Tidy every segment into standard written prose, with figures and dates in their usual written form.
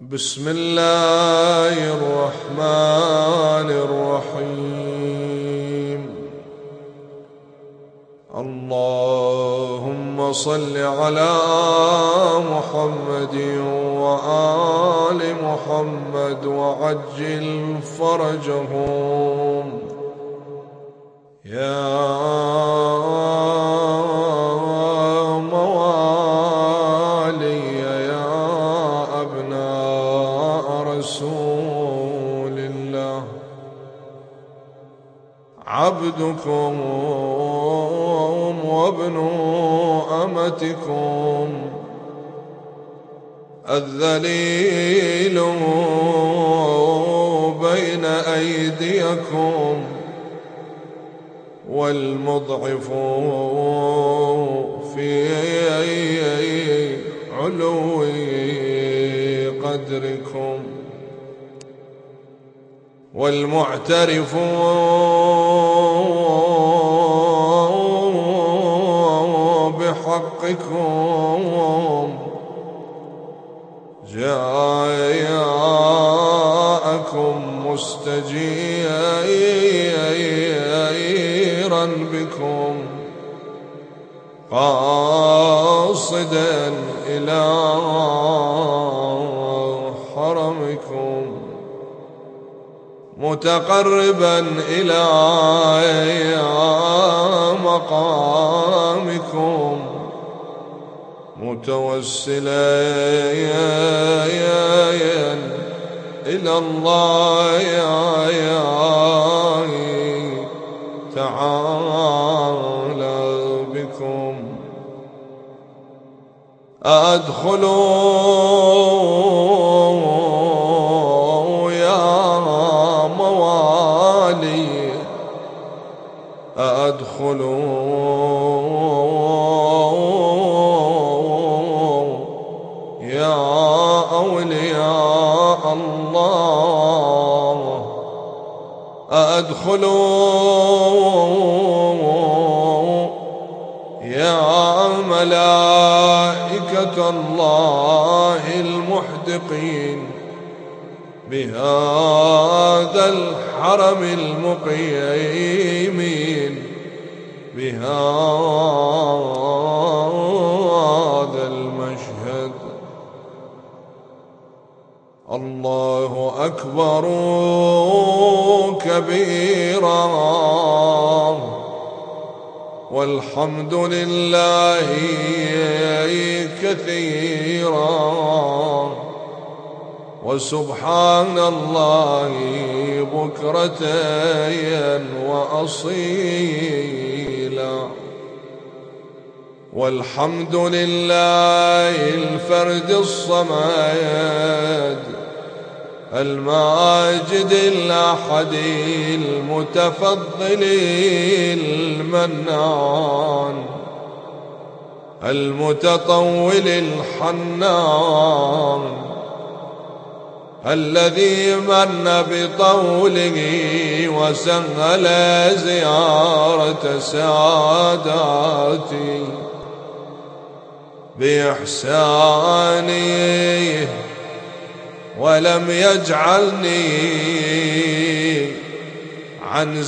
بسم الله الرحمن الرحيم. اللهم صل على محمد وآل محمد وعجل فرجهم. يا موالي يا أبناء رسول الله، عبدكم وابن أمتكم الذليل بين أيديكم والمضعف في علو قدركم، والمعترف بحقكم جاءكم مستجيرا بكم قاصدا إلى حرمكم، متقربا إلى مقامكم، متوسلا إلى الله تعالى بكم. أدخلوا يا موالي، أدخلوا يا أولياء الله، أدخلوا يا ملائكة الله المحدقين بهذا الحرم المقيمين بهذا المشهد. الله أكبر كبيرا والحمد لله كثيرا وسبحان الله بكرة وأصيلا. والحمد لله الفرد الصمد الماجد الأحد المتفضل المنان المتطول الحنان الذي من بطوله وسهل زيارة ساداتي بإحسانه ولم يجعلني عن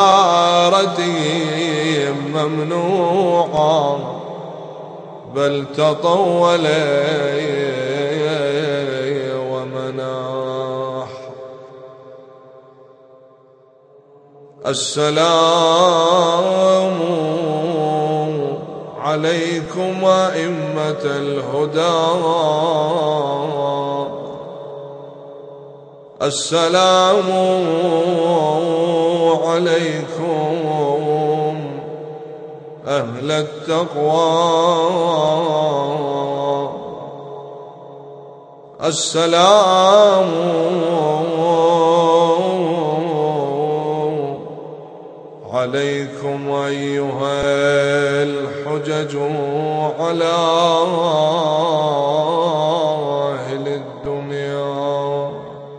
زيارته ممنوعا، بل تطول ومناح. السلام عليكم أئمة الهدى، السلام عليكم أهل التقوى، السلام عليكم أيها الحجج على أهل الدنيا،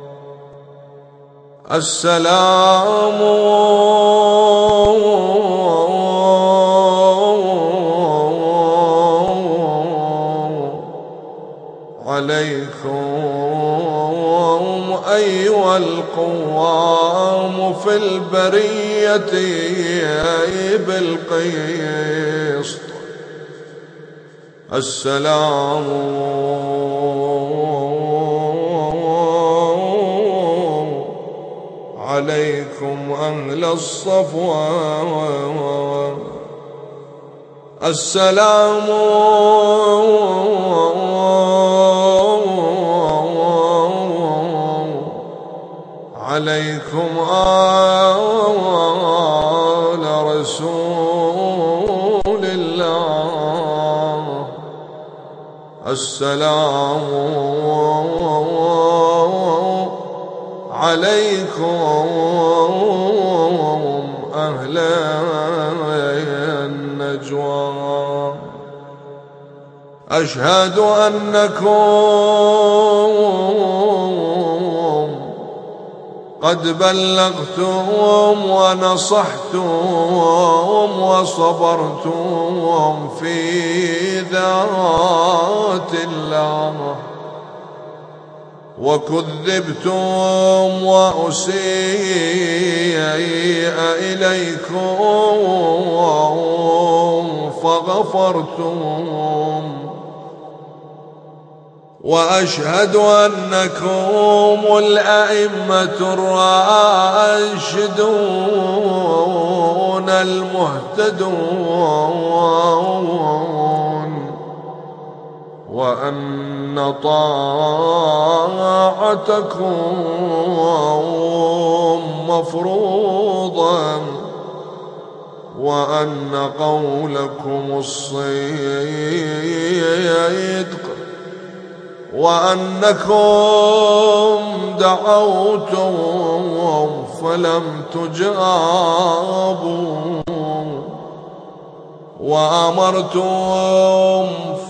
السلام عليكم أيها القوام في البرية بالقسط. السلام عليكم أهل الصفوة. السلام عليكم آل رسول الله. السلام عليكم أهل النجوى. أشهد أنكم قد بلغتم ونصحتم وصبرتم في ذات الله، وكذبتم وأسيء إليكم فغفرتم. وأشهد أنكم الأئمة الراشدون المهتدون، وأن طاعتكم مفروضة، وأن قولكم الصدق، وأنكم دعوتم فلم تجابوا، وأمرتم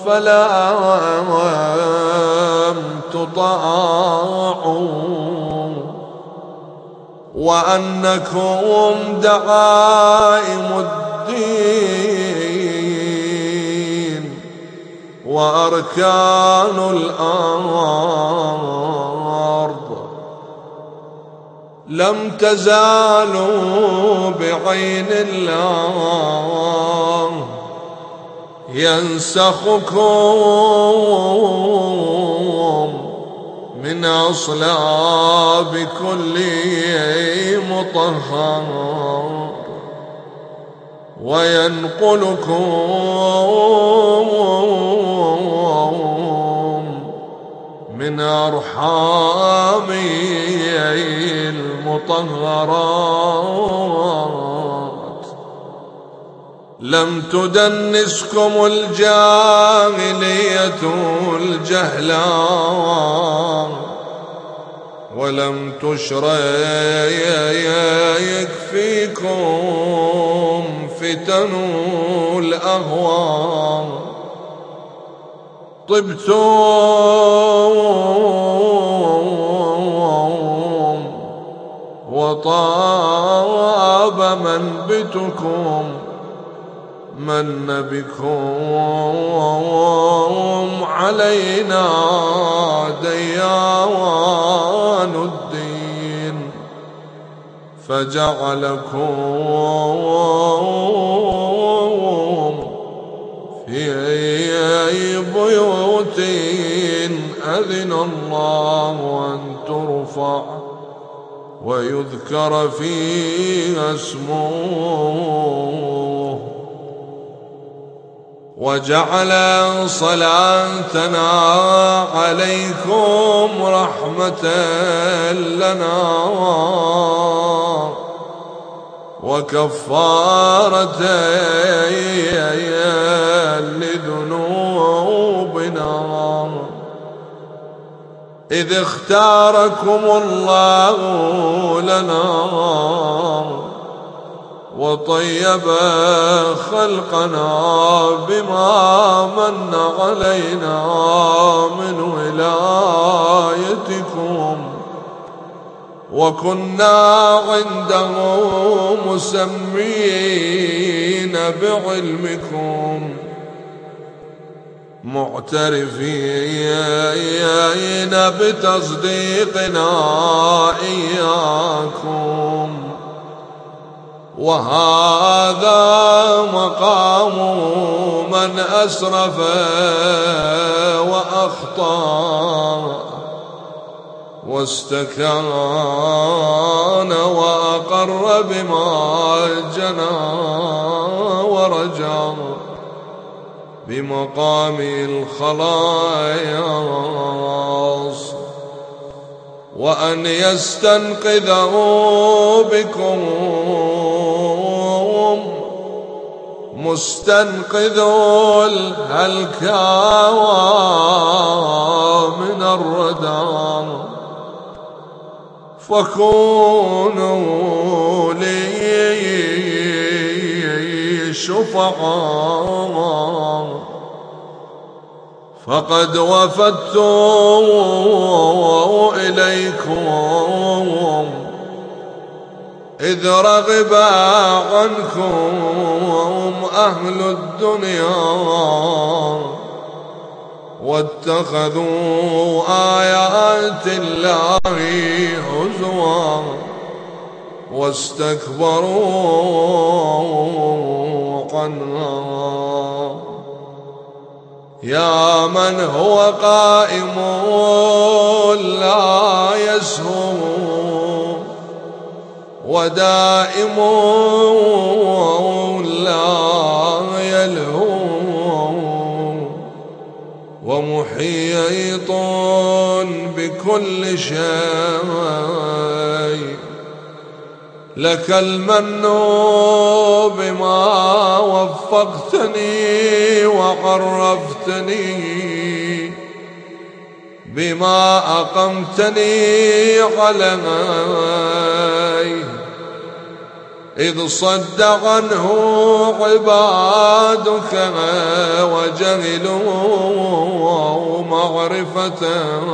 فلم تطاعوا، وأنكم دعائم الدين وأركان الأرض لم تزالوا بعين الله ينسخكم من أصلاب كل مطهر، وينقلكم من أرحام المطهرات. لم تدنسكم الجاهلية الجهلاء، ولم تشرك فيكم فتن الأهواء. طبتم وطاب منبتكم، من بكم علينا ديوان الدين، فجعلكم في بيوت أذن الله أن ترفع ويذكر فيها اسمه، وجعل صلاتنا عليكم رحمة لنا وكفارة لذنوبنا، إذ اختاركم الله لنا وطيب خلقنا بما من علينا من ولايتكم، وكنا عنده مسمين بعلمكم، معترفين بتصديقنا إياكم. وهذا مقام من أسرف وأخطأ واستكان وأقر بما جنى ورجع بمقام الخلاص، وأن يستنقذه بكم مستنقذ الهلكى من الردى. فكونوا لي شفعاء فقد وفدت إليكم إذ رغب عنكم أهل الدنيا واتخذوا آيات الله هزوا واستكبروا عنها. يا من هو قائم لا يسهو ودائم لا يلهو ومحيط بكل شيء، لك المن بما وفقتني وعرفتني بما أقمتني عليه، إذ صد عنه عبادك وجهلوا معرفته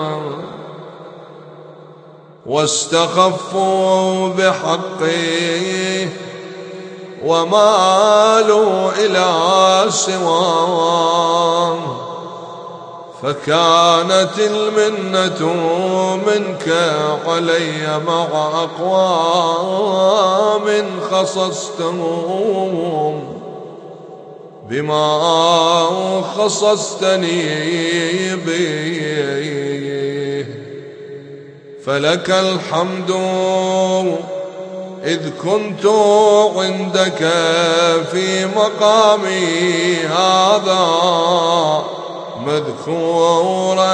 واستخفوا بحقه ومالوا إلى سواه. فكانت المنة منك علي مع أقوام خصصتهم بما خصصتني به. فلك الحمد إذ كنت عندك في مقامي هذا مذكورا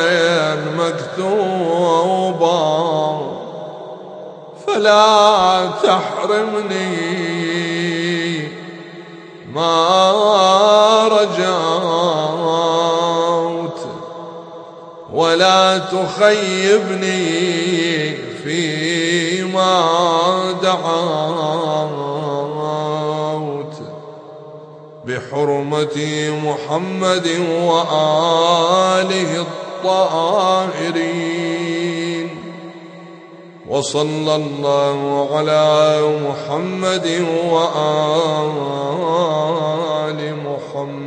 مكتوبا، فلا تحرمني ما رجوت ولا تخيبني فيما دعوت، بحرمة محمد وآله الطاهرين. وصلى الله على محمد وآل محمد.